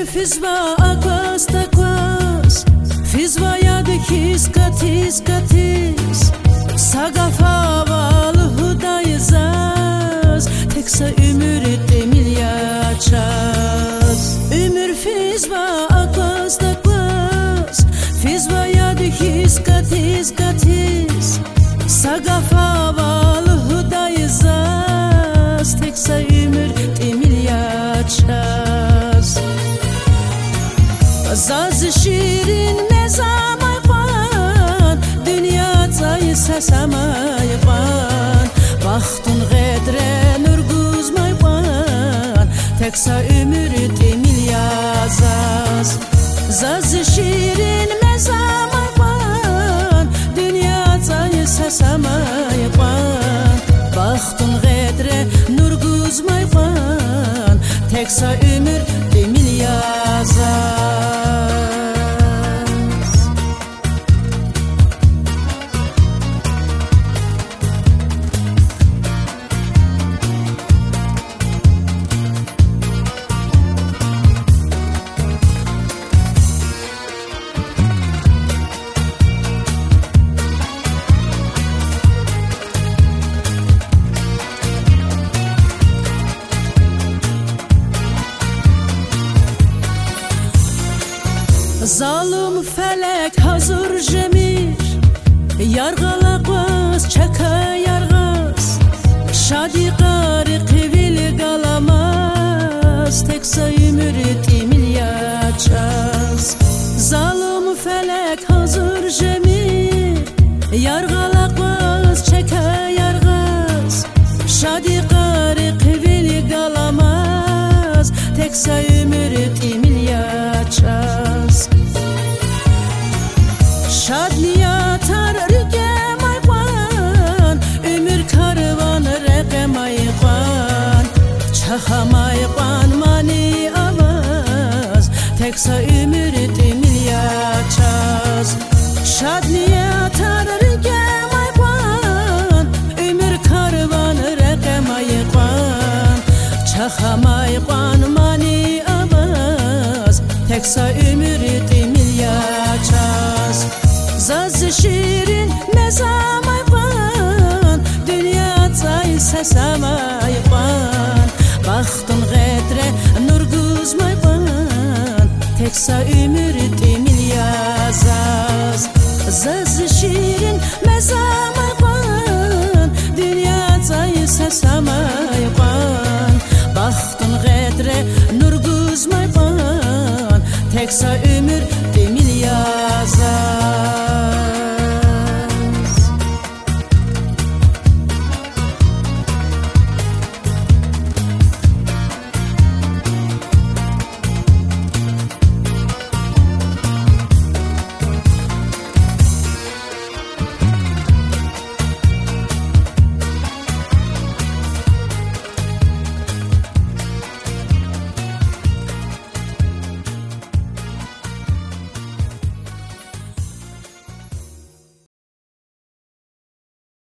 fizva akvas takvas, fizva yadikis katis katis, sagafavalı hudayızaz, teksa ümür demil yaşaz. Ümür fizva akvas takvas, fizva yadikis katis katis, sagafavalı hudayızaz, teksa ümür demil yaşaz. Zaz şirin mezamay pan, dünya zayı sesamay pan, bahtun gedre nurguzmay pan, teksa ümür demil yazaz. Zaz şirin mezamay pan, dünya zayı sesamay pan, bahtun gedre nurguzmay pan, teksa ümür demil yazaz. Zalim felek hazır jemir, yargalaqız çaka yargaz, şadi qarı qivil galamaz, teksa ümür demil yaşaz. Zalim felek hazır jemir, yargalaqız çaka yargaz, şadi qarı qivil galamaz, teksa ümür demil yaşaz. Şadliyat rükem aypan, ömür karvan rekem aypan, çaham aypan mani avaz, teksa ömür demil yaşaz. Şadliyat rükem aypan, ömür karvan rekem aypan, çaham aypan mani avaz, teksa ömür demil yaşaz. Zaz şirin mezamay pan, dünya zay sesamay pan, bahtun gedre nurguzmay pan, teksa ümür demil yazaz. Zaz şirin mezamay pan, dünya zay sesamay pan, bahtun gedre nurguzmay pan, teksa